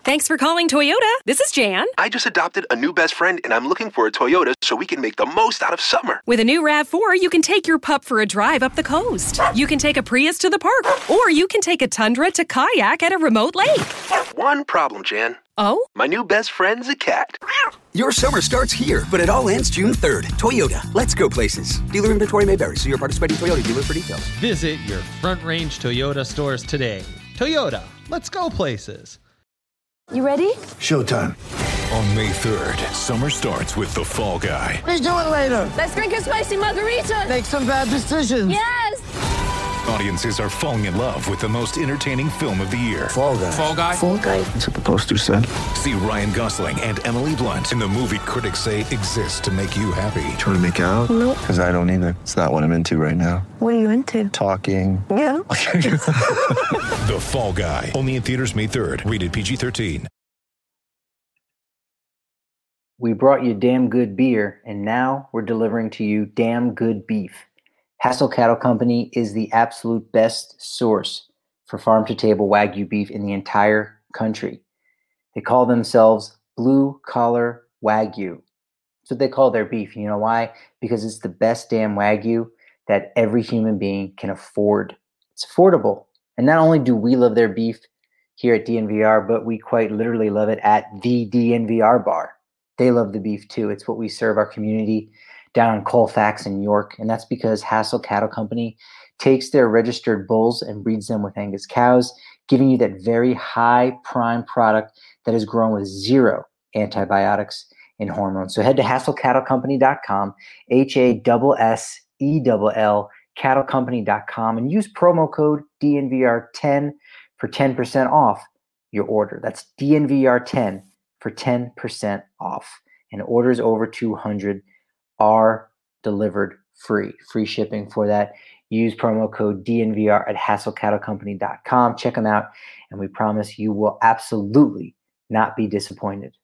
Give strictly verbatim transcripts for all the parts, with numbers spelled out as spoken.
Thanks for calling Toyota. This is Jan. I just adopted a new best friend, and I'm looking for a Toyota so we can make the most out of summer. With a new RAV four, you can take your pup for a drive up the coast. You can take a Prius to the park, or you can take a Tundra to kayak at a remote lake. One problem, Jan. Oh? My new best friend's a cat. Your summer starts here, but it all ends June third. Toyota, let's go places. Dealer inventory may vary. See your participating Toyota dealer for details. Visit your Front Range Toyota stores today. Toyota, let's go places. You ready? Showtime. On May third, summer starts with The Fall Guy. Let's do it later. Let's drink a spicy margarita. Make some bad decisions. Yes. Audiences are falling in love with the most entertaining film of the year. Fall Guy. Fall Guy? Fall Guy. That's what the poster said. See Ryan Gosling and Emily Blunt in the movie critics say exists to make you happy. Trying to make it out? Nope. Because I don't either. It's not what I'm into right now. What are you into? Talking. Yeah. The Fall Guy. Only in theaters May third. Rated P G thirteen. We brought you damn good beer, and now we're delivering to you damn good beef. Hassel Cattle Company is the absolute best source for farm-to-table Wagyu beef in the entire country. They call themselves blue-collar Wagyu. That's what they call their beef. You know why? Because it's the best damn Wagyu that every human being can afford. It's affordable. And not only do we love their beef here at D N V R, but we quite literally love it at the D N V R bar. They love the beef too. It's what we serve our community down in Colfax and York. And that's because Hassel Cattle Company takes their registered bulls and breeds them with Angus cows, giving you that very high prime product that is grown with zero antibiotics and hormones. So head to hassel cattle company dot com, H A S S E L L, cattle company dot com, and use promo code D N V R ten for ten percent off your order. That's D N V R ten for ten percent off. And orders over two hundred are delivered free. Free shipping for that. Use promo code D N V R at hassel cattle company dot com. Check them out, and we promise you will absolutely not be disappointed.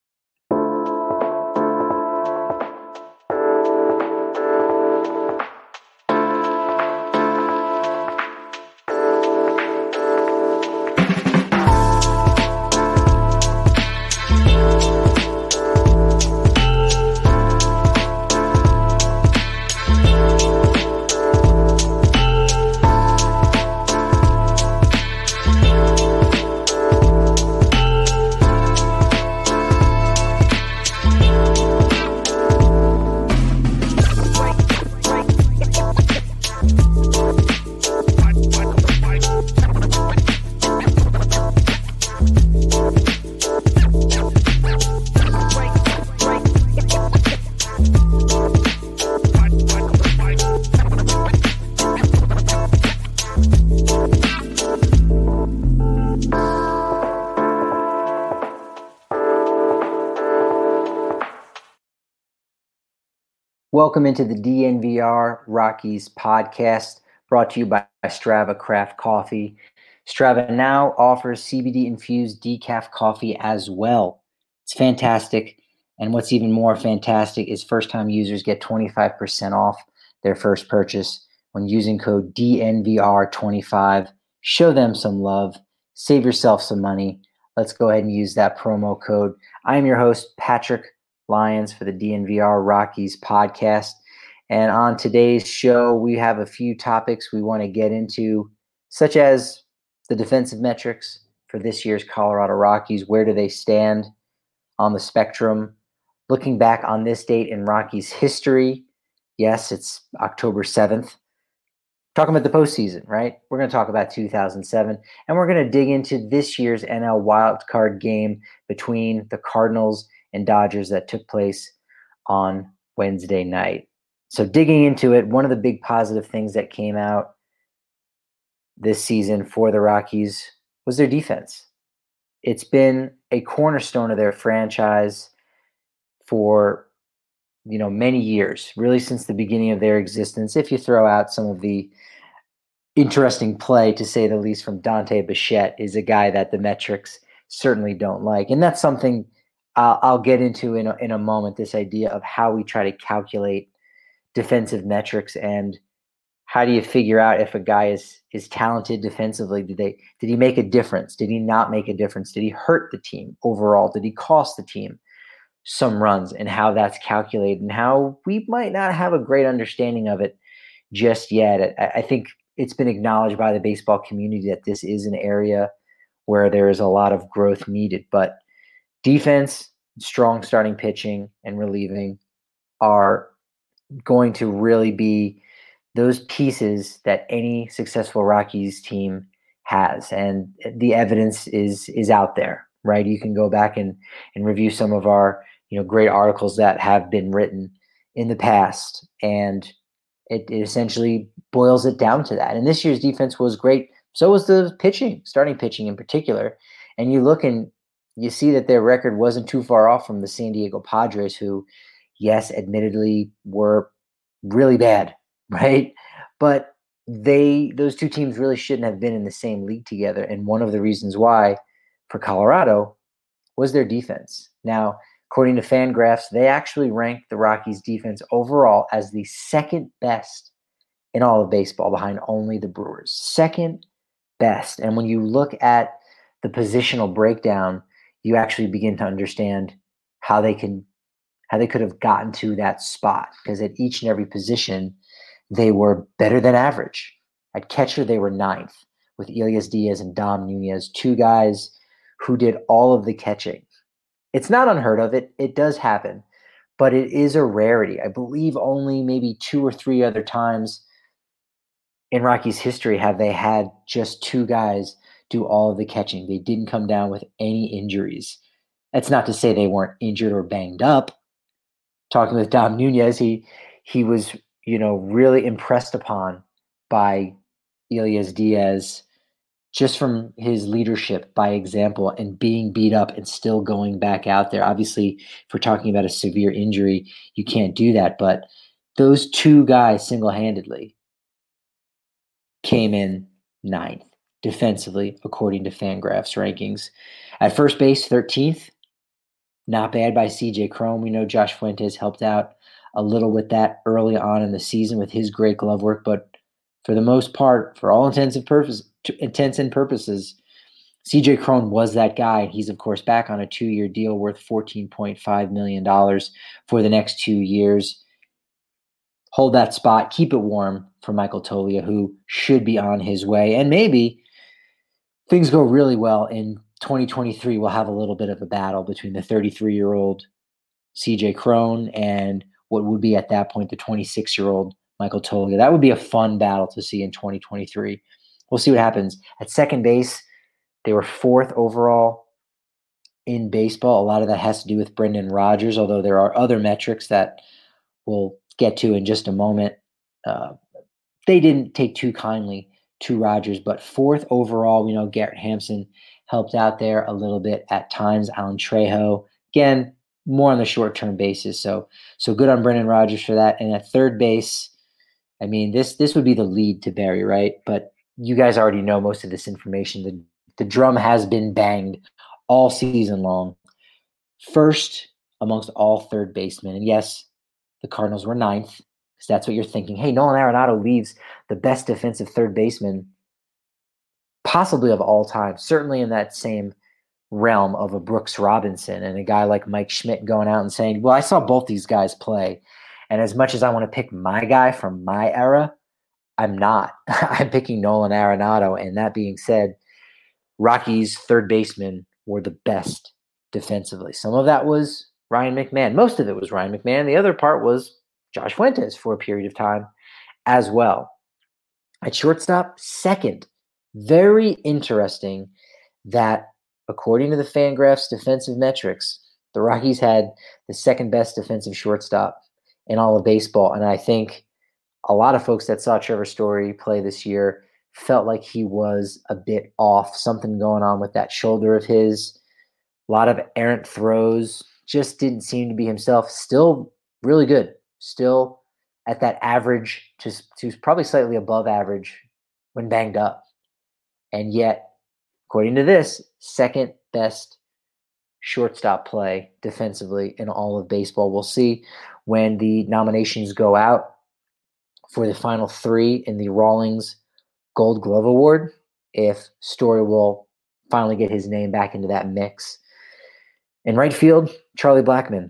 Welcome into the D N V R Rockies podcast, brought to you by Strava Craft Coffee. Strava now offers C B D-infused decaf coffee as well. It's fantastic, and what's even more fantastic is first-time users get twenty-five percent off their first purchase when using code D N V R twenty-five. Show them some love. Save yourself some money. Let's go ahead and use that promo code. I am your host, Patrick Lyons, for the D N V R Rockies podcast. And on today's show, we have a few topics we want to get into, such as the defensive metrics for this year's Colorado Rockies. Where do they stand on the spectrum? Looking back on this date in Rockies history. Yes, it's October seventh. Talking about the postseason, right? We're going to talk about two thousand seven, and we're going to dig into this year's N L wildcard game between the Cardinals and Dodgers that took place on Wednesday night. So digging into it, one of the big positive things that came out this season for the Rockies was their defense. It's been a cornerstone of their franchise for, you know, many years, really since the beginning of their existence. If you throw out some of the interesting play, to say the least, from Dante Bichette, is a guy that the metrics certainly don't like. And that's something I'll, I'll get into in a, in a moment, this idea of how we try to calculate defensive metrics and how do you figure out if a guy is is talented defensively? Did they did he make a difference? Did he not make a difference? Did he hurt the team overall? Did he cost the team some runs, and how that's calculated, and how we might not have a great understanding of it just yet? I, I think it's been acknowledged by the baseball community that this is an area where there is a lot of growth needed. But defense, strong starting pitching, and relieving are going to really be those pieces that any successful Rockies team has. And the evidence is is out there, right? You can go back and, and review some of our, you know, great articles that have been written in the past. And it, it essentially boils it down to that. And this year's defense was great. So was the pitching, starting pitching in particular. And you look and you see that their record wasn't too far off from the San Diego Padres, who, yes, admittedly were really bad, right? But they, those two teams really shouldn't have been in the same league together. And one of the reasons why for Colorado was their defense. Now, according to Fangraphs, they actually ranked the Rockies defense overall as the second best in all of baseball, behind only the Brewers. Second best. And when you look at the positional breakdown, you actually begin to understand how they can how they could have gotten to that spot, because at each and every position, they were better than average. At catcher, they were ninth, with Elias Diaz and Dom Nunez, two guys who did all of the catching. It's not unheard of. It, it does happen, but it is a rarity. I believe only maybe two or three other times in Rockies history have they had just two guys do all of the catching. They didn't come down with any injuries. That's not to say they weren't injured or banged up. Talking with Dom Nunez, he he was, you know, really impressed upon by Elias Diaz just from his leadership by example and being beat up and still going back out there. Obviously, if we're talking about a severe injury, you can't do that. But those two guys single-handedly came in ninth defensively, according to Fangraphs rankings. At first base, thirteenth. Not bad by C J Cron. We know Josh Fuentes helped out a little with that early on in the season with his great glove work, but for the most part, for all intents and purposes, intents and purposes, C J Cron was that guy. He's, of course, back on a two-year deal worth fourteen point five million dollars for the next two years. Hold that spot. Keep it warm for Michael Toglia, who should be on his way. And maybe things go really well in twenty twenty-three. We'll have a little bit of a battle between the thirty-three-year-old C J Cron and what would be at that point the twenty-six-year-old Michael Toglia. That would be a fun battle to see in twenty twenty-three. We'll see what happens. At second base, they were fourth overall in baseball. A lot of that has to do with Brendan Rodgers, although there are other metrics that we'll get to in just a moment. Uh, they didn't take too kindly to Rodgers, but fourth overall, we know Garrett Hampson helped out there a little bit at times. Alan Trejo, again, more on the short-term basis. So so good on Brendan Rodgers for that. And at third base, I mean, this this would be the lead to Barry, right? But you guys already know most of this information. The, the drum has been banged all season long. First amongst all third basemen. And yes, the Cardinals were ninth, because that's what you're thinking. Hey, Nolan Arenado leaves the best defensive third baseman possibly of all time, certainly in that same realm of a Brooks Robinson and a guy like Mike Schmidt going out and saying, well, I saw both these guys play, and as much as I want to pick my guy from my era, I'm not. I'm picking Nolan Arenado. And that being said, Rockies' third basemen were the best defensively. Some of that was Ryan McMahon. Most of it was Ryan McMahon. The other part was Josh Fuentes for a period of time as well. At shortstop, second. Very interesting that according to the Fangraphs defensive metrics, the Rockies had the second best defensive shortstop in all of baseball. And I think a lot of folks that saw Trevor Story play this year felt like he was a bit off, something going on with that shoulder of his, a lot of errant throws, just didn't seem to be himself. Still really good, still at that average, to, to probably slightly above average when banged up. And yet, according to this, second best shortstop play defensively in all of baseball. We'll see when the nominations go out for the final three in the Rawlings Gold Glove Award, if Story will finally get his name back into that mix. In right field, Charlie Blackmon.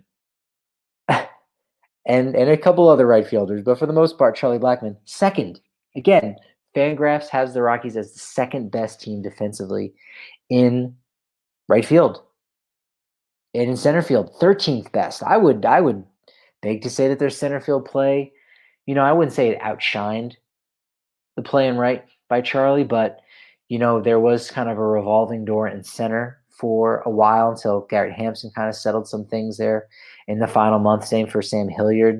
and and a couple other right fielders, but for the most part, Charlie Blackmon. Second. Again, Fangraphs has the Rockies as the second best team defensively in right field. And in center field, thirteenth best. I would I would beg to say that their center field play, you know, I wouldn't say it outshined the play in right by Charlie, but, you know, there was kind of a revolving door in center for a while until Garrett Hampson kind of settled some things there in the final month. Same for Sam Hilliard.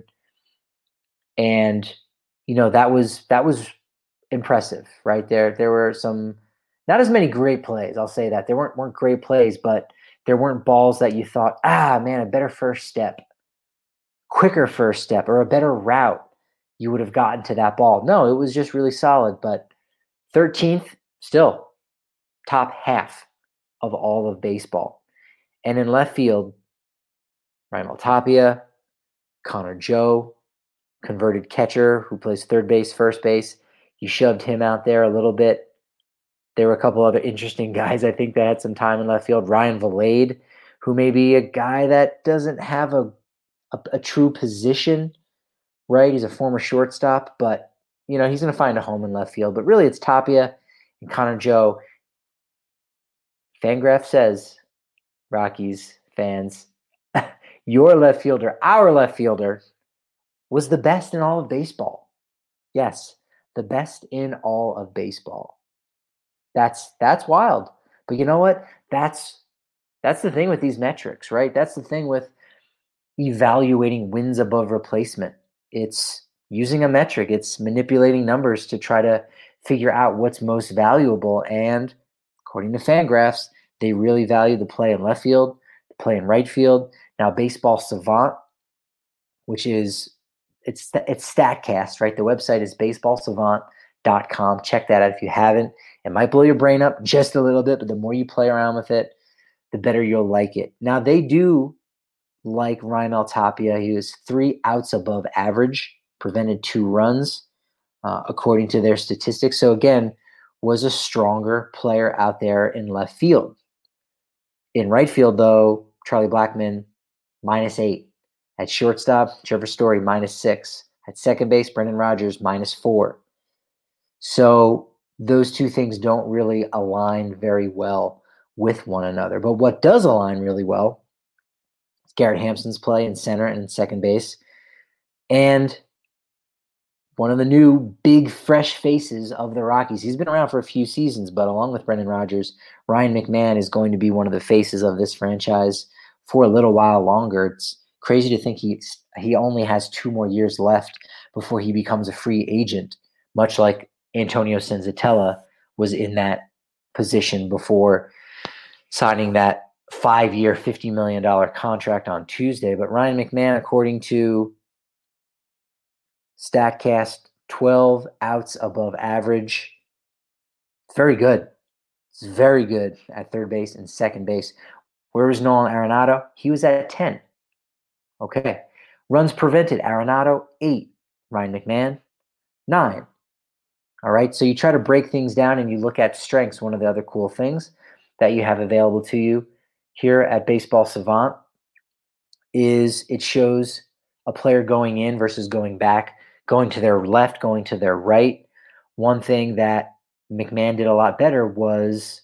And, you know, that was that was impressive, right? There there were some, not as many great plays, I'll say that. There weren't weren't great plays, but there weren't balls that you thought, ah, man, a better first step, quicker first step, or a better route, you would have gotten to that ball. No, it was just really solid. But thirteenth, still top half of all of baseball. And in left field, Raimel Tapia, Connor Joe, converted catcher who plays third base, first base. You shoved him out there a little bit. There were a couple other interesting guys, I think, that had some time in left field. Ryan Vilade, who may be a guy that doesn't have a, a, a true position, right? He's a former shortstop, but, you know, he's going to find a home in left field. But really, it's Tapia and Connor Joe. Fangraph says, Rockies fans, your left fielder, our left fielder, was the best in all of baseball. Yes, the best in all of baseball. That's that's wild. But you know what? That's that's the thing with these metrics, right? That's the thing with evaluating wins above replacement. It's using a metric. It's manipulating numbers to try to figure out what's most valuable. And according to Fangraphs, they really value the play in left field, the play in right field. Now, Baseball Savant, which is it's it's StatCast, right? The website is baseball savant dot com. Check that out if you haven't. It might blow your brain up just a little bit, but the more you play around with it, the better you'll like it. Now, they do like Raimel Tapia. He was three outs above average, prevented two runs, uh, according to their statistics. So, again, was a stronger player out there in left field. In right field, though, Charlie Blackmon, minus eight. At shortstop, Trevor Story, minus six. At second base, Brendan Rodgers, minus four. So those two things don't really align very well with one another. But what does align really well is Garrett Hampson's play in center and in second base. And one of the new big, fresh faces of the Rockies. He's been around for a few seasons, but along with Brendan Rodgers, Ryan McMahon is going to be one of the faces of this franchise for a little while longer. It's crazy to think he, he only has two more years left before he becomes a free agent, much like Antonio Senzatella was in that position before signing that five-year, fifty million dollars contract on Tuesday. But Ryan McMahon, according to StatCast, twelve outs above average. It's very good. It's very good at third base and second base. Where was Nolan Arenado? He was at ten. Okay. Runs prevented, Arenado, eight. Ryan McMahon, nine. All right, so you try to break things down and you look at strengths. One of the other cool things that you have available to you here at Baseball Savant is it shows a player going in versus going back, going to their left, going to their right. One thing that McMahon did a lot better was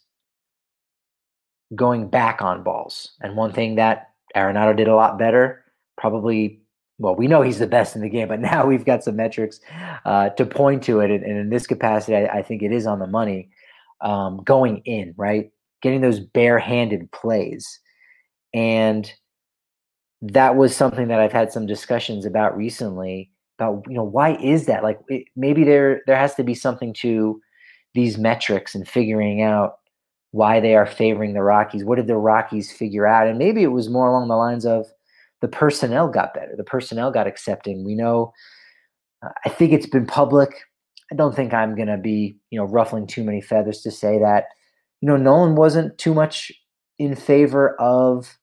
going back on balls. And one thing that Arenado did a lot better, probably, well, we know he's the best in the game, but now we've got some metrics uh, to point to it. And, and in this capacity, I, I think it is on the money. Um, going in, right? Getting those barehanded plays. And that was something that I've had some discussions about recently about, you know, why is that? Like it, maybe there there has to be something to these metrics and figuring out why they are favoring the Rockies. What did the Rockies figure out? And maybe it was more along the lines of the personnel got better. The personnel got accepting. We know, uh, I think it's been public. I don't think I'm going to be, you know, ruffling too many feathers to say that, you know, Nolan wasn't too much in favor of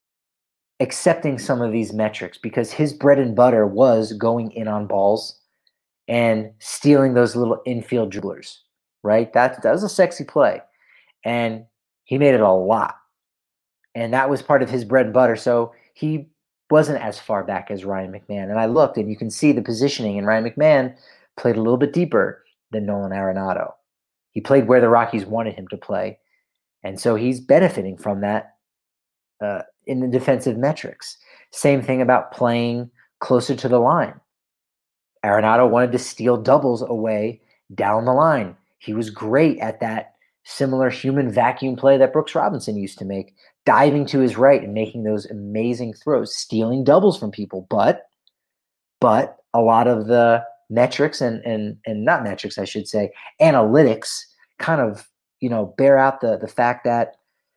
accepting some of these metrics because his bread and butter was going in on balls and stealing those little infield dribblers, right? That, that was a sexy play. And he made it a lot. And that was part of his bread and butter. So he wasn't as far back as Ryan McMahon. And I looked, and you can see the positioning, and Ryan McMahon played a little bit deeper than Nolan Arenado. He played where the Rockies wanted him to play. And so he's benefiting from that uh, in the defensive metrics. Same thing about playing closer to the line. Arenado wanted to steal doubles away down the line. He was great at that similar human vacuum play that Brooks Robinson used to make, diving to his right and making those amazing throws, stealing doubles from people. But but a lot of the metrics and and and not metrics, I should say, analytics kind of, you know, bear out the the fact that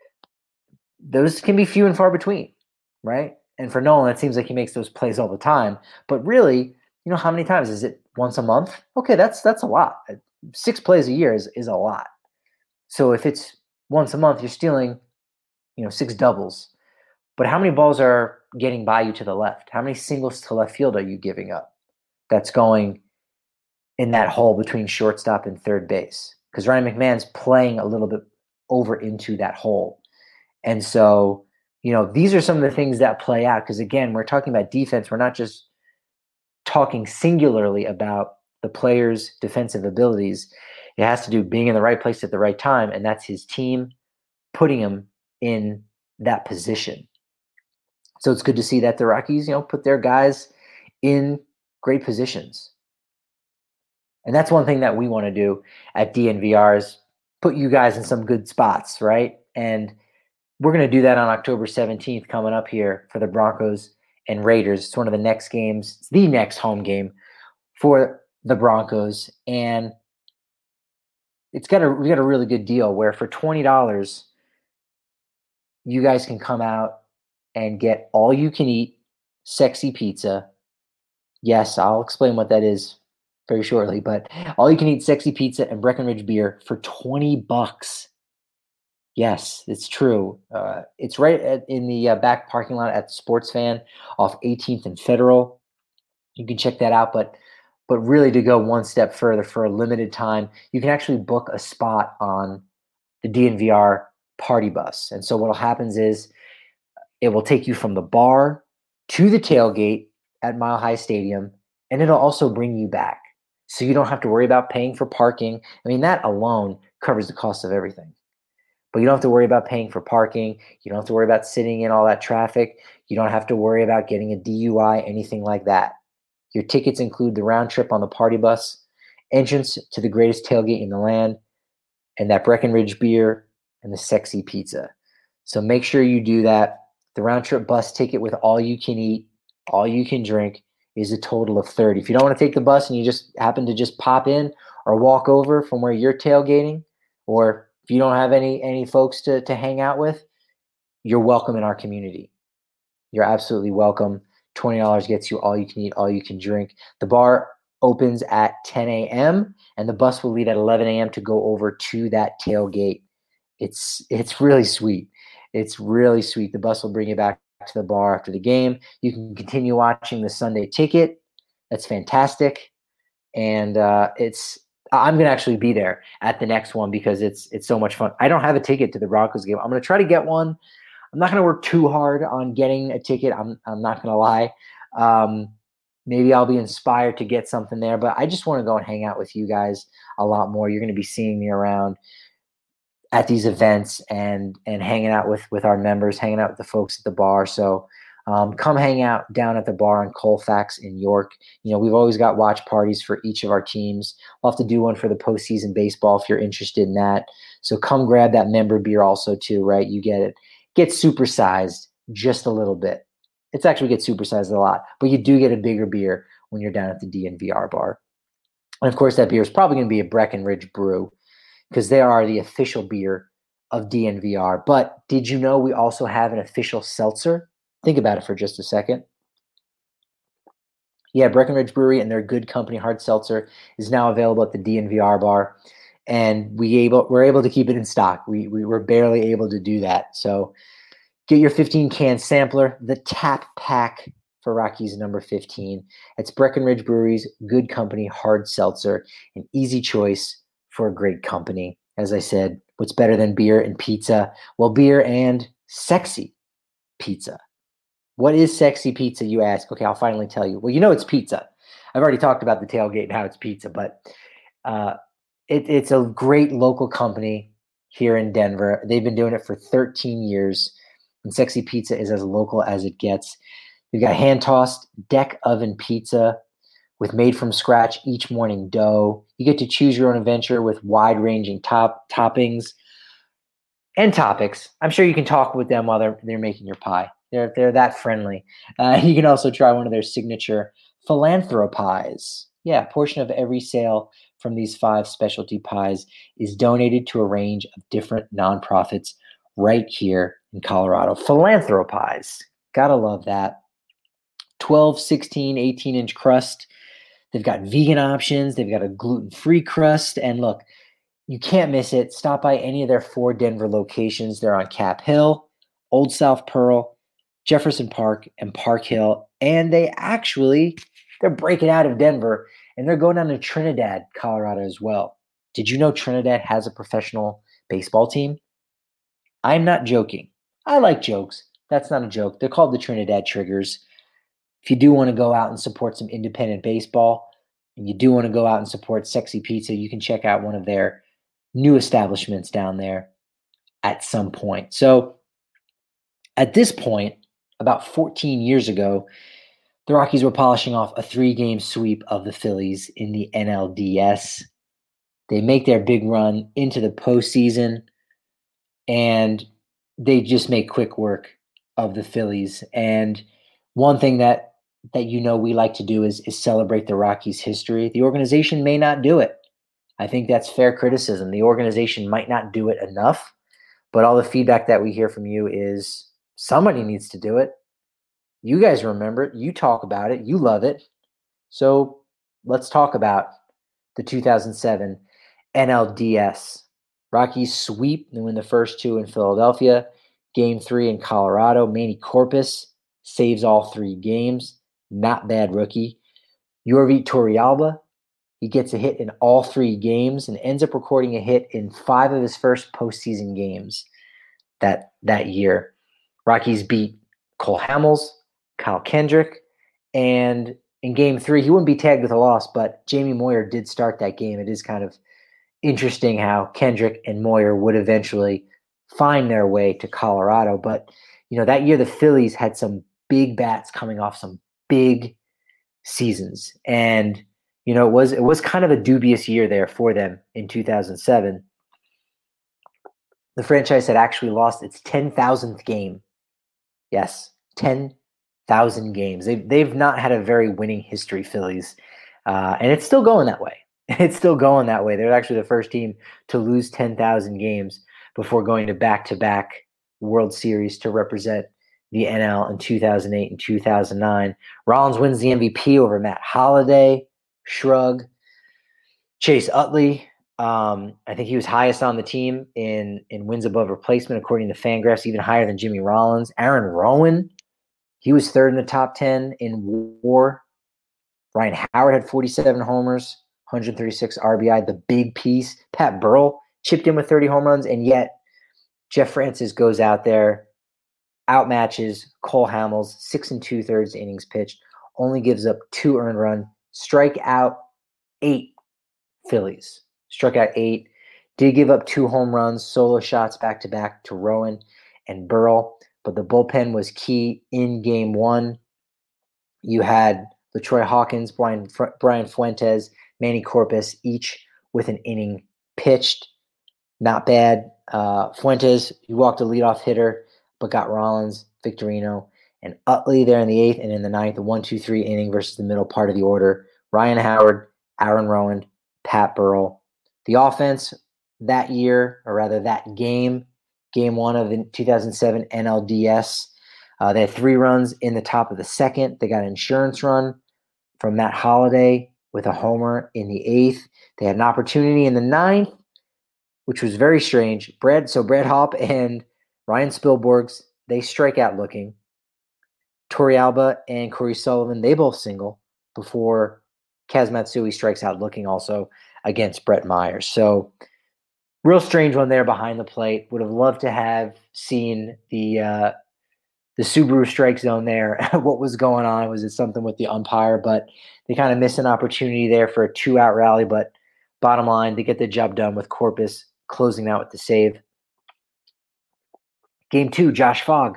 those can be few and far between, right? And for Nolan, it seems like he makes those plays all the time. But really, you know, how many times? Is it once a month? Okay, that's that's a lot. Six plays a year is, is a lot. So if it's once a month, you're stealing, you know, six doubles. But how many balls are getting by you to the left? How many singles to left field are you giving up that's going in that hole between shortstop and third base? Because Ryan McMahon's playing a little bit over into that hole. And so, you know, these are some of the things that play out. Because again, we're talking about defense. We're not just talking singularly about the player's defensive abilities. It has to do being in the right place at the right time, and that's his team putting him in that position. So it's good to see that the Rockies, you know, put their guys in great positions. And that's one thing that we want to do at D N V R is put you guys in some good spots, right? And we're going to do that on October seventeenth coming up here for the Broncos and Raiders. It's one of the next games. It's the next home game for the Broncos. And it's got a we got a really good deal where for twenty dollars, you guys can come out and get all you can eat sexy pizza. Yes, I'll explain what that is very shortly, but all you can eat sexy pizza and Breckenridge beer for twenty bucks. Yes, it's true. Uh, it's right at, in the uh, back parking lot at Sports Fan off eighteenth and Federal. You can check that out, but But really, to go one step further, for a limited time, you can actually book a spot on the D N V R party bus. And so what will happen is it will take you from the bar to the tailgate at Mile High Stadium, and it'll also bring you back. So you don't have to worry about paying for parking. I mean, that alone covers the cost of everything. But you don't have to worry about paying for parking. You don't have to worry about sitting in all that traffic. You don't have to worry about getting a D U I, anything like that. Your tickets include the round trip on the party bus, entrance to the greatest tailgate in the land, and that Breckenridge beer and the sexy pizza. So make sure you do that. The round trip bus ticket with all you can eat, all you can drink is a total of thirty dollars. If you don't want to take the bus and you just happen to just pop in or walk over from where you're tailgating, or if you don't have any any folks to, to hang out with, you're welcome in our community. You're absolutely welcome. twenty dollars gets you all you can eat, all you can drink. The bar opens at ten a.m. and the bus will leave at eleven a.m. to go over to that tailgate. It's it's really sweet. It's really sweet. The bus will bring you back to the bar after the game. You can continue watching the Sunday Ticket. That's fantastic. And uh, it's I'm going to actually be there at the next one because it's it's so much fun. I don't have a ticket to the Broncos game. I'm going to try to get one. I'm not going to work too hard on getting a ticket. I'm I'm not going to lie. Um, maybe I'll be inspired to get something there, but I just want to go and hang out with you guys a lot more. You're going to be seeing me around at these events and and hanging out with with our members, hanging out with the folks at the bar. So um, come hang out down at the bar in Colfax in York. You know, we've always got watch parties for each of our teams. We'll have to do one for the postseason baseball if you're interested in that. So come grab that member beer also too, right? You get it. Get supersized just a little bit. It's actually get supersized a lot, but you do get a bigger beer when you're down at the D N V R bar. And of course, that beer is probably going to be a Breckenridge Brew because they are the official beer of D N V R. But did you know we also have an official seltzer? Think about it for just a second. Yeah, Breckenridge Brewery and their Good Company hard seltzer is now available at the D N V R bar. And we able we're able to keep it in stock. We we were barely able to do that. So get your fifteen can sampler, the Tap Pack for Rockies number fifteen. It's Breckenridge Brewery's Good Company Hard Seltzer, an easy choice for a great company. As I said, what's better than beer and pizza? Well, beer and sexy pizza. What is sexy pizza, you ask? Okay, I'll finally tell you. Well, you know it's pizza. I've already talked about the tailgate and how it's pizza, but uh, it, it's a great local company here in Denver. They've been doing it for thirteen years, and Sexy Pizza is as local as it gets. They've got hand-tossed deck oven pizza with made-from-scratch each morning dough. You get to choose your own adventure with wide-ranging top toppings and topics. I'm sure you can talk with them while they're they're making your pie. They're they're that friendly. Uh, you can also try one of their signature philanthropies. Yeah, a portion of every sale from these five specialty pies is donated to a range of different nonprofits right here in Colorado. Philanthropies. Gotta love that. twelve, sixteen, eighteen-inch crust. They've got vegan options. They've got a gluten-free crust. And look, you can't miss it. Stop by any of their four Denver locations. They're on Cap Hill, Old South Pearl, Jefferson Park, and Park Hill. And they actually, they're breaking out of Denver, and they're going down to Trinidad, Colorado as well. Did you know Trinidad has a professional baseball team? I'm not joking. I like jokes. That's not a joke. They're called the Trinidad Triggers. If you do want to go out and support some independent baseball, and you do want to go out and support Sexy Pizza, you can check out one of their new establishments down there at some point. So at this point, about fourteen years ago, the Rockies were polishing off a three-game sweep of the Phillies in the N L D S. They make their big run into the postseason, and they just make quick work of the Phillies. And one thing that that you know we like to do is, is celebrate the Rockies' history. The organization may not do it. I think that's fair criticism. The organization might not do it enough, but all the feedback that we hear from you is somebody needs to do it. You guys remember it. You talk about it. You love it. So let's talk about the two thousand seven N L D S. Rockies sweep and win the first two in Philadelphia. Game three in Colorado. Manny Corpus saves all three games. Not bad rookie. Yorvi Torrealba, he gets a hit in all three games and ends up recording a hit in five of his first postseason games that, that year. Rockies beat Cole Hamels, Kyle Kendrick, and in game three, he wouldn't be tagged with a loss, but Jamie Moyer did start that game. It is kind of interesting how Kendrick and Moyer would eventually find their way to Colorado. But, you know, that year the Phillies had some big bats coming off some big seasons. And, you know, it was it was kind of a dubious year there for them in two thousand seven. The franchise had actually lost its ten thousandth game. Yes, ten thousand games. They've, they've not had a very winning history, Phillies. Uh, and it's still going that way. It's still going that way. They're actually the first team to lose ten thousand games before going to back-to-back World Series to represent the N L in two thousand eight and two thousand nine. Rollins wins the M V P over Matt Holliday. Shrug. Chase Utley. Um, I think he was highest on the team in, in wins above replacement, according to Fangraphs, even higher than Jimmy Rollins. Aaron Rowan. He was third in the top ten in WAR. Ryan Howard had forty-seven homers, one hundred thirty-six R B I, the big piece. Pat Burrell chipped in with thirty home runs, and yet Jeff Francis goes out there, outmatches Cole Hamels, six and two-thirds innings pitched, only gives up two earned run, strike out eight Phillies. Struck out eight, did give up two home runs, solo shots back-to-back to Rowan and Burrell, but the bullpen was key in game one. You had LaTroy Hawkins, Brian, Brian Fuentes, Manny Corpus, each with an inning pitched. Not bad. Uh, Fuentes, he walked a leadoff hitter, but got Rollins, Victorino, and Utley there in the eighth, and in the ninth, the one two three inning versus the middle part of the order. Ryan Howard, Aaron Rowan, Pat Burrell. The offense that year, or rather that game, game one of the two thousand seven N L D S, uh, they had three runs in the top of the second. They got an insurance run from Matt Holliday with a homer in the eighth. They had an opportunity in the ninth, which was very strange. Brad, so Brad Hopp and Ryan Spilborghs, they strike out looking. Torrealba and Corey Sullivan, they both single before Kaz Matsui strikes out, looking also against Brett Myers. So real strange one there behind the plate. Would have loved to have seen the uh, the Subaru strike zone there. What was going on? Was it something with the umpire? But they kind of missed an opportunity there for a two-out rally. But bottom line, they get the job done with Corpus closing out with the save. Game two, Josh Fogg.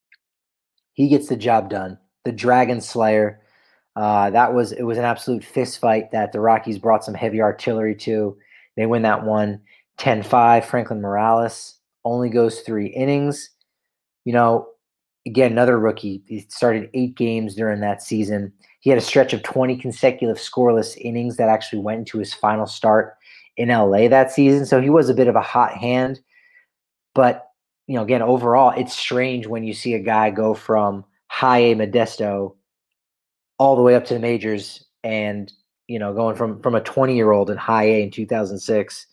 He gets the job done. The Dragon Slayer. Uh, that was it was an absolute fist fight that the Rockies brought some heavy artillery to. They win that one ten five. Franklin Morales only goes three innings. You know, again, another rookie. He started eight games during that season. He had a stretch of twenty consecutive scoreless innings that actually went into his final start in L A that season. So he was a bit of a hot hand. But, you know, again, overall, it's strange when you see a guy go from high A Modesto all the way up to the majors and, you know, going from, from a twenty-year-old in high A in two thousand six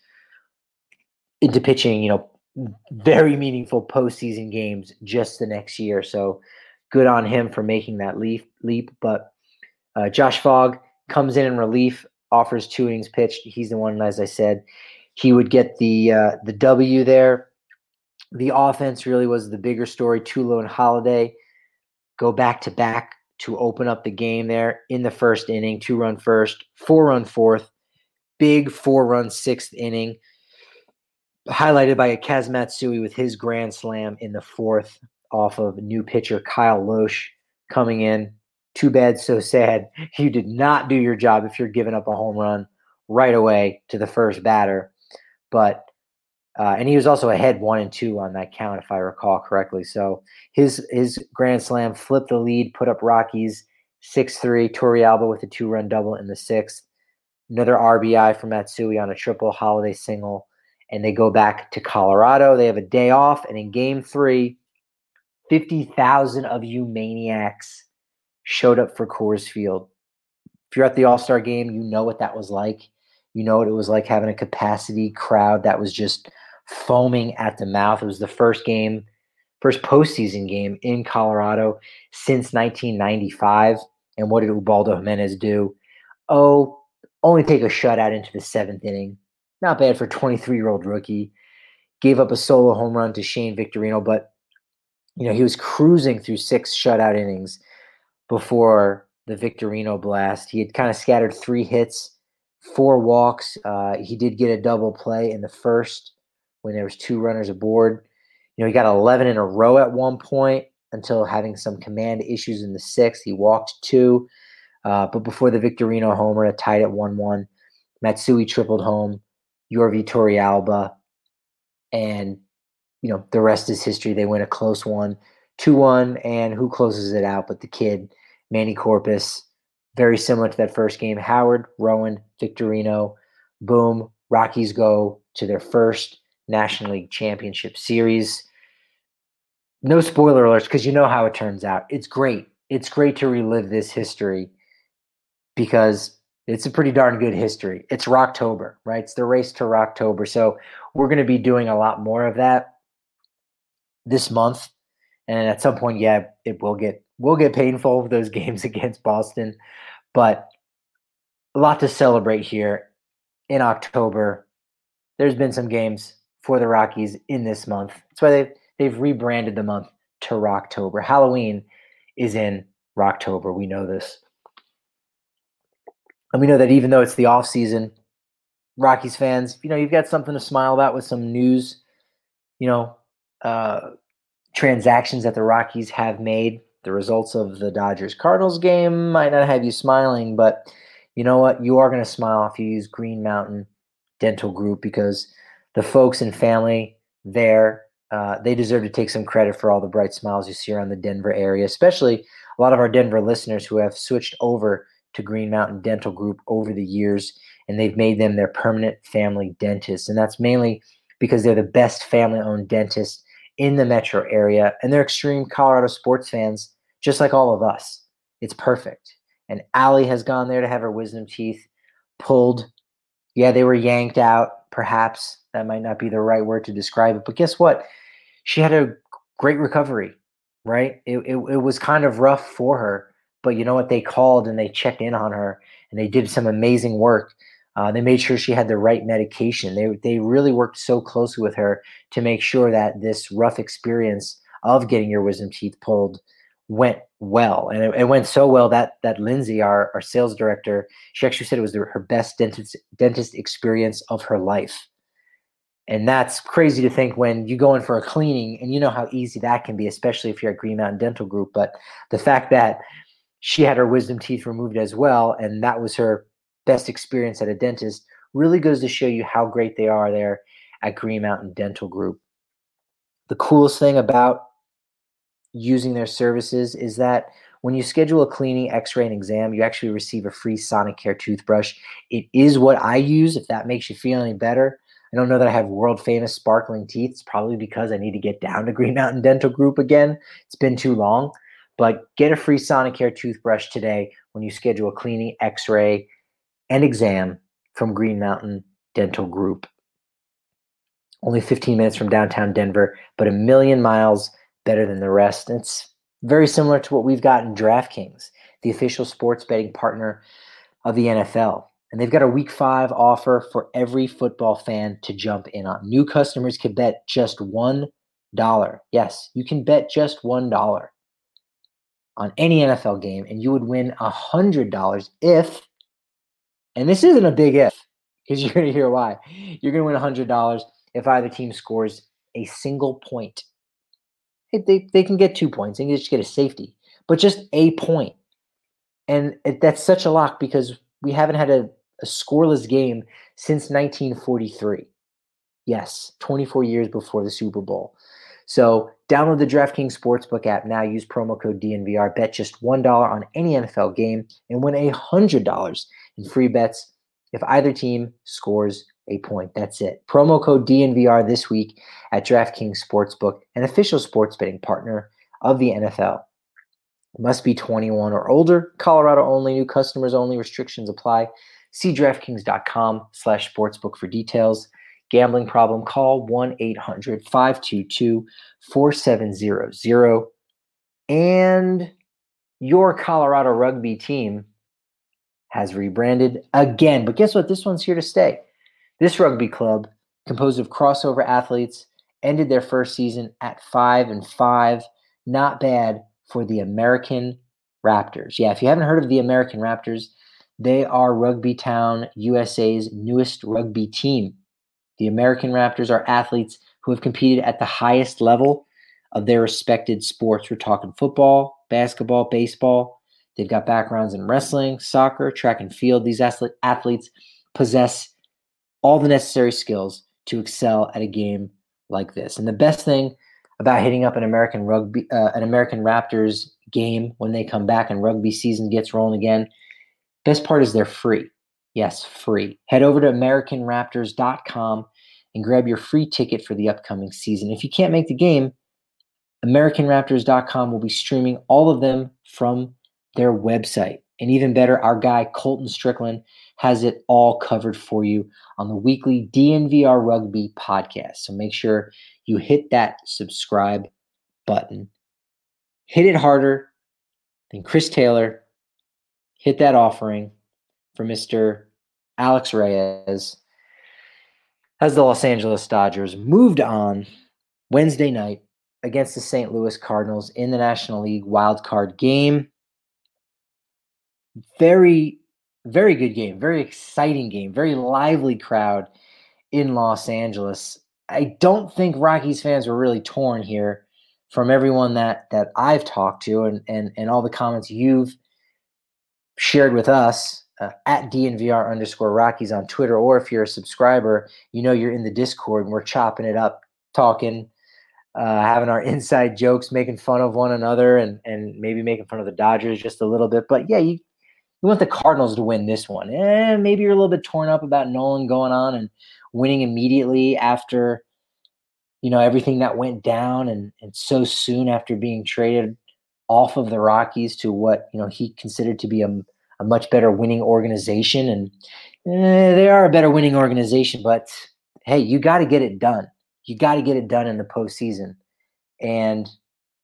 into pitching, you know, very meaningful postseason games just the next year. So good on him for making that leap. leap. But uh, Josh Fogg comes in in relief, offers two innings pitched. He's the one, as I said, he would get the uh, the W there. The offense really was the bigger story. Tulo and Holiday go back-to-back to open up the game there in the first inning, two-run first, four-run fourth, big four-run sixth inning, highlighted by a Kaz Matsui with his grand slam in the fourth off of new pitcher Kyle Loesch coming in. Too bad, so sad. You did not do your job if you're giving up a home run right away to the first batter. But uh, and he was also ahead one and two on that count, if I recall correctly. So his his grand slam flipped the lead, put up Rockies six three. Torrealba with a two-run double in the sixth. Another R B I from Matsui on a triple, Holiday single. And they go back to Colorado. They have a day off. And in game three, fifty thousand of you maniacs showed up for Coors Field. If you're at the All-Star game, you know what that was like. You know what it was like having a capacity crowd that was just foaming at the mouth. It was the first game, first postseason game in Colorado since nineteen ninety-five. And what did Ubaldo Jimenez do? Oh, only take a shutout into the seventh inning. Not bad for a twenty-three-year-old rookie. Gave up a solo home run to Shane Victorino, but you know he was cruising through six shutout innings before the Victorino blast. He had kind of scattered three hits, four walks. Uh, he did get a double play in the first when there was two runners aboard. You know, he got eleven in a row at one point until having some command issues in the sixth. He walked two, uh, but before the Victorino homer, it tied at one one. Matsui tripled home. Yorvi Torrealba, and you know the rest is history. They win a close one, two one, and who closes it out but the kid, Manny Corpus. Very similar to that first game. Howard, Rowan, Victorino, boom. Rockies go to their first National League Championship Series. No spoiler alerts because you know how it turns out. It's great. It's great to relive this history because it's a pretty darn good history. It's Rocktober, right? It's the race to Rocktober. So we're going to be doing a lot more of that this month. And at some point, yeah, it will get will get painful with those games against Boston. But a lot to celebrate here in October. There's been some games for the Rockies in this month. That's why they've, they've rebranded the month to Rocktober. Halloween is in Rocktober. We know this. And we know that even though it's the off season, Rockies fans, you know, you've got something to smile about with some news, you know, uh, transactions that the Rockies have made. The results of the Dodgers-Cardinals game might not have you smiling, but you know what? You are going to smile if you use Green Mountain Dental Group because the folks and family there, uh, they deserve to take some credit for all the bright smiles you see around the Denver area, especially a lot of our Denver listeners who have switched over to Green Mountain Dental Group over the years, and they've made them their permanent family dentist. And that's mainly because they're the best family-owned dentist in the metro area, and they're extreme Colorado sports fans, just like all of us. It's perfect. And Allie has gone there to have her wisdom teeth pulled. Yeah, they were yanked out, perhaps. That might not be the right word to describe it, but guess what? She had a great recovery. right? It, it it was kind of rough for her, but you know what? They called and they checked in on her, and they did some amazing work. Uh, they made sure she had the right medication. They they really worked so closely with her to make sure that this rough experience of getting your wisdom teeth pulled went well. And it, it went so well that that Lindsay, our, our sales director, she actually said it was the, her best dentist dentist experience of her life. And that's crazy to think when you go in for a cleaning, and you know how easy that can be, especially if you're at Green Mountain Dental Group. But the fact that she had her wisdom teeth removed as well, and that was her best experience at a dentist, really goes to show you how great they are there at Green Mountain Dental Group. The coolest thing about using their services is that when you schedule a cleaning, x-ray, and exam, you actually receive a free Sonicare toothbrush. It is what I use, if that makes you feel any better. I don't know that I have world famous sparkling teeth. It's probably because I need to get down to Green Mountain Dental Group again. It's been too long. But get a free Sonicare toothbrush today when you schedule a cleaning, x-ray, and exam from Green Mountain Dental Group. Only fifteen minutes from downtown Denver, but a million miles better than the rest. And it's very similar to what we've got in DraftKings, the official sports betting partner of the N F L. And they've got a week five offer for every football fan to jump in on. New customers can bet just one dollar. Yes, you can bet just one dollar on any N F L game, and you would win one hundred dollars if, and this isn't a big if, because you're going to hear why. You're going to win one hundred dollars if either team scores a single point. They, they can get two points. They can just get a safety, but just a point. And it, that's such a lock because we haven't had a, a scoreless game since nineteen forty-three. Yes, twenty-four years before the Super Bowl. So download the DraftKings Sportsbook app now. Use promo code D N V R. Bet just one dollar on any N F L game and win one hundred dollars in free bets if either team scores a point. That's it. Promo code D N V R this week at DraftKings Sportsbook, an official sports betting partner of the N F L. Must be twenty-one or older. Colorado only. New customers only. Restrictions apply. See DraftKings.com slash sportsbook for details. Gambling problem? Call one eight hundred five two two four seven zero zero. And your Colorado rugby team has rebranded again. But guess what? This one's here to stay. This rugby club, composed of crossover athletes, ended their first season at five and five. Not bad for the American Raptors. Yeah, if you haven't heard of the American Raptors, they are Rugby Town, U S A's newest rugby team. The American Raptors are athletes who have competed at the highest level of their respected sports. We're talking football, basketball, baseball. They've got backgrounds in wrestling, soccer, track and field. These athletes possess all the necessary skills to excel at a game like this. And the best thing about hitting up an American rugby, uh, an American Raptors game when they come back and rugby season gets rolling again, best part is they're free. Yes, free. Head over to American Raptors dot com and grab your free ticket for the upcoming season. If you can't make the game, American Raptors dot com will be streaming all of them from their website. And even better, our guy Colton Strickland has it all covered for you on the weekly D N V R Rugby podcast. So make sure you hit that subscribe button. Hit it harder than Chris Taylor. Hit that offering for Mister Alex Reyes as the Los Angeles Dodgers moved on Wednesday night against the Saint Louis Cardinals in the National League wildcard game. Very, very good game. Very exciting game. Very lively crowd in Los Angeles. I don't think Rockies fans were really torn here from everyone that that I've talked to and and, and all the comments you've shared with us uh, at D N V R underscore Rockies on Twitter, or if you're a subscriber, you know you're in the Discord and we're chopping it up, talking, uh, having our inside jokes, making fun of one another, and and maybe making fun of the Dodgers just a little bit. But yeah, you you want the Cardinals to win this one. Eh, maybe you're a little bit torn up about Nolan going on and winning immediately after, you know, everything that went down and, and so soon after being traded off of the Rockies to what, you know, he considered to be a, a much better winning organization. And eh, they are a better winning organization, but hey, you got to get it done. You got to get it done in the postseason. And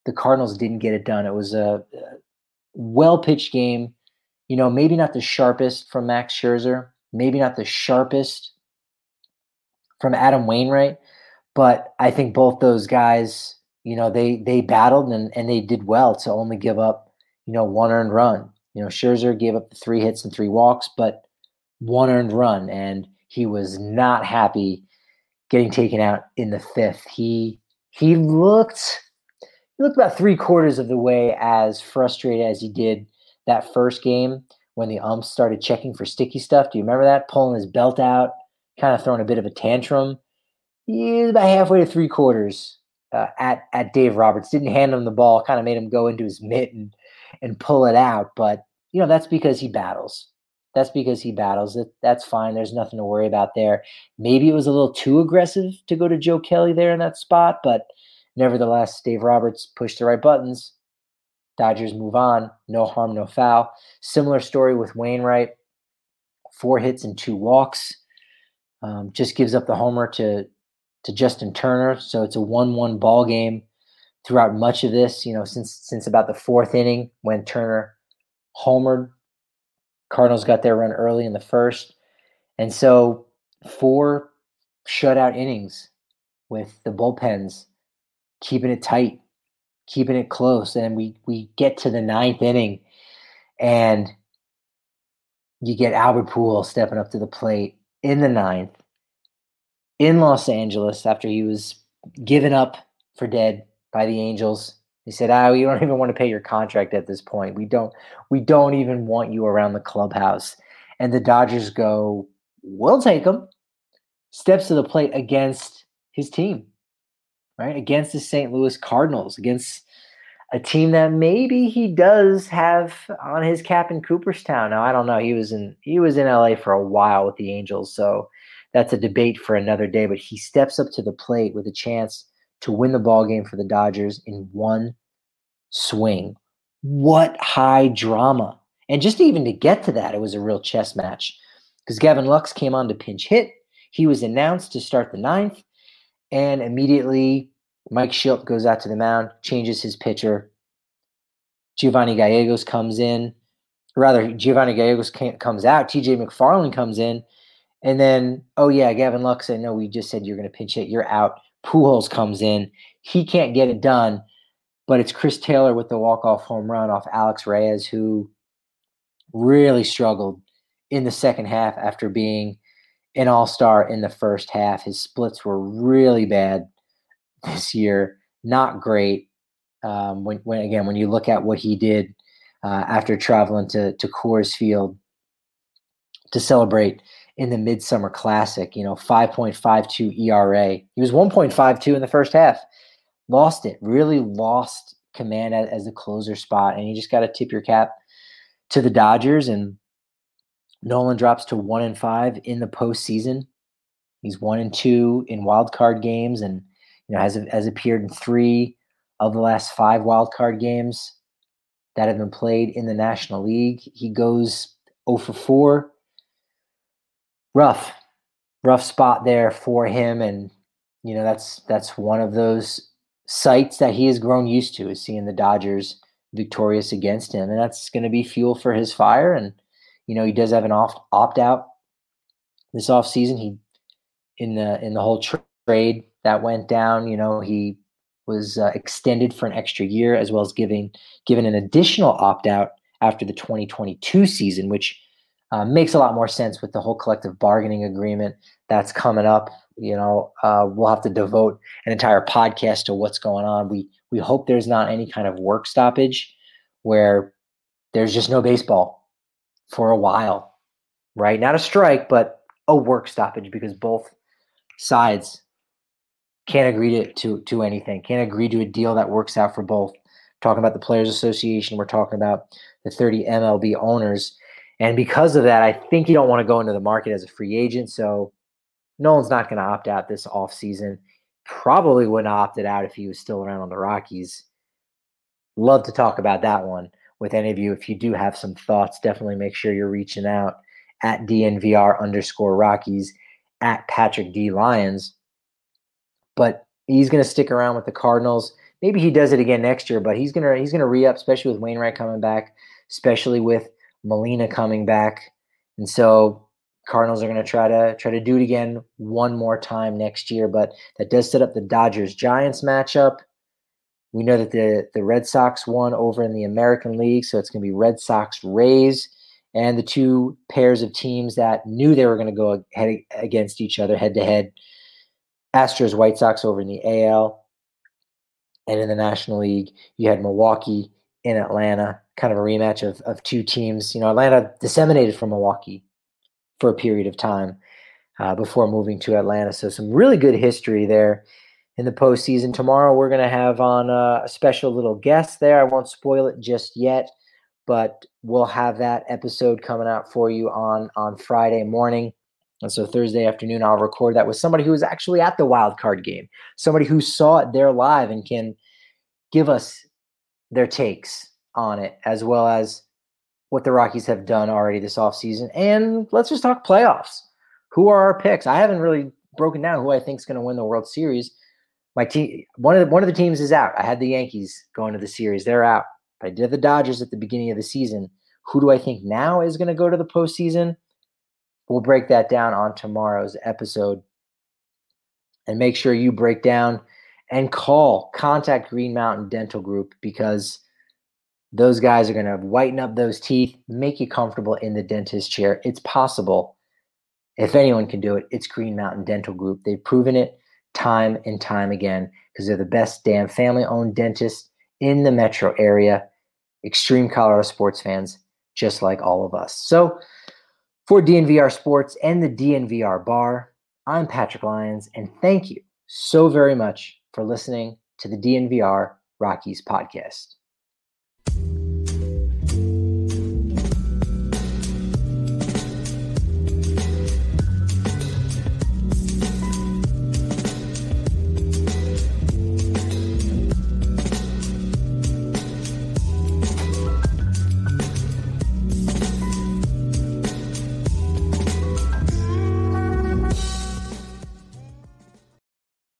the Cardinals didn't get it done. It was a, a well-pitched game. You know, maybe not the sharpest from Max Scherzer, maybe not the sharpest from Adam Wainwright, but I think both those guys, you know, they they battled and, and they did well to only give up, you know, one earned run. You know, Scherzer gave up the three hits and three walks, but one earned run, and he was not happy getting taken out in the fifth. He he looked he looked about three quarters of the way as frustrated as he did that first game when the umps started checking for sticky stuff. Do you remember that? Pulling his belt out, kind of throwing a bit of a tantrum. He was about halfway to three quarters uh, at at Dave Roberts. Didn't hand him the ball, kind of made him go into his mitt and, and pull it out. But, you know, that's because he battles. That's because he battles. That That's fine. There's nothing to worry about there. Maybe it was a little too aggressive to go to Joe Kelly there in that spot, but nevertheless, Dave Roberts pushed the right buttons. Dodgers move on. No harm, no foul. Similar story with Wainwright. Four hits and two walks. Um, just gives up the homer to to Justin Turner. So it's a one one ball game throughout much of this, you know, since since about the fourth inning when Turner homered. Cardinals got their run early in the first. And so four shutout innings with the bullpens keeping it tight, keeping it close. And we we get to the ninth inning and you get Albert Pujols stepping up to the plate in the ninth in Los Angeles after he was given up for dead by the Angels. He said, "Ah, we don't even want to pay your contract at this point. We don't we don't even want you around the clubhouse." And the Dodgers go, "We'll take him." Steps to the plate against his team, right? Against the Saint Louis Cardinals, against a team that maybe he does have on his cap in Cooperstown. Now, I don't know. He was in he was in L A for a while with the Angels, so that's a debate for another day. But he steps up to the plate with a chance to win the ball game for the Dodgers in one swing. What high drama. And just even to get to that, it was a real chess match because Gavin Lux came on to pinch hit. He was announced to start the ninth, and immediately Mike Shildt goes out to the mound, changes his pitcher. Giovanni Gallegos comes in. Rather, Giovanni Gallegos comes out. T J McFarland comes in. And then, oh, yeah, Gavin Lux said, "No, we just said you're going to pinch hit. You're out." Pujols comes in. He can't get it done, but it's Chris Taylor with the walk-off home run off Alex Reyes, who really struggled in the second half after being an all-star in the first half. His splits were really bad this year, not great. Um, when, when again, when you look at what he did uh, after traveling to, to Coors Field to celebrate in the Midsummer Classic, you know, five point five two E R A. He was one point five two in the first half. Lost it, really lost command as, as the closer spot. And you just got to tip your cap to the Dodgers. And Nolan drops to one and five in the postseason. He's one and two in wild card games, and you know has has appeared in three of the last five wild card games that have been played in the National League. He goes zero for four. Rough, rough spot there for him, and you know that's that's one of those sights that he has grown used to, is seeing the Dodgers victorious against him, and that's going to be fuel for his fire. And you know he does have an off opt out this offseason. He in the in the whole tra- trade that went down, you know he was uh, extended for an extra year, as well as giving given an additional opt out after the twenty twenty-two season, which Uh, makes a lot more sense with the whole collective bargaining agreement that's coming up. You know, uh, we'll have to devote an entire podcast to what's going on. We we hope there's not any kind of work stoppage where there's just no baseball for a while, right? Not a strike, but a work stoppage, because both sides can't agree to, to, to anything, can't agree to a deal that works out for both. We're talking about the Players Association. We're talking about the thirty M L B owners. And because of that, I think you don't want to go into the market as a free agent. So Nolan's not going to opt out this offseason. Probably wouldn't have opted out if he was still around on the Rockies. Love to talk about that one with any of you. If you do have some thoughts, definitely make sure you're reaching out at D N V R underscore Rockies, at Patrick D. Lyons. But he's going to stick around with the Cardinals. maybe he does it again next year, but he's gonna he's gonna re-up, especially with Wainwright coming back, especially with Molina coming back. And so Cardinals are gonna try to try to do it again one more time next year. But that does set up the Dodgers-Giants matchup. We know that the, the Red Sox won over in the American League, so it's gonna be Red Sox-Rays. And the two pairs of teams that knew they were going to go head against each other head-to-head, Astros, White Sox over in the A L. And in the National League, you had Milwaukee in Atlanta, kind of a rematch of, of two teams. You know, Atlanta disseminated from Milwaukee for a period of time uh, before moving to Atlanta. So some really good history there in the postseason. Tomorrow we're going to have on uh, a special little guest there. I won't spoil it just yet, but we'll have that episode coming out for you on, on Friday morning. And so Thursday afternoon, I'll record that with somebody who was actually at the wild card game, somebody who saw it there live and can give us their takes on it, as well as what the Rockies have done already this offseason. And let's just talk playoffs. Who are our picks? I haven't really broken down who I think is going to win the World Series. My team, one of the, one of the teams is out. I had the Yankees going to the series. They're out. I did the Dodgers at the beginning of the season. Who do I think now is going to go to the postseason? We'll break that down on tomorrow's episode. And make sure you break down and call, contact Green Mountain Dental Group, because those guys are going to whiten up those teeth, make you comfortable in the dentist chair. It's possible. If anyone can do it, it's Green Mountain Dental Group. They've proven it time and time again because they're the best damn family-owned dentist in the metro area. Extreme Colorado sports fans, just like all of us. So for D N V R Sports and the D N V R Bar, I'm Patrick Lyons, and thank you so very much for listening to the D N V R Rockies podcast.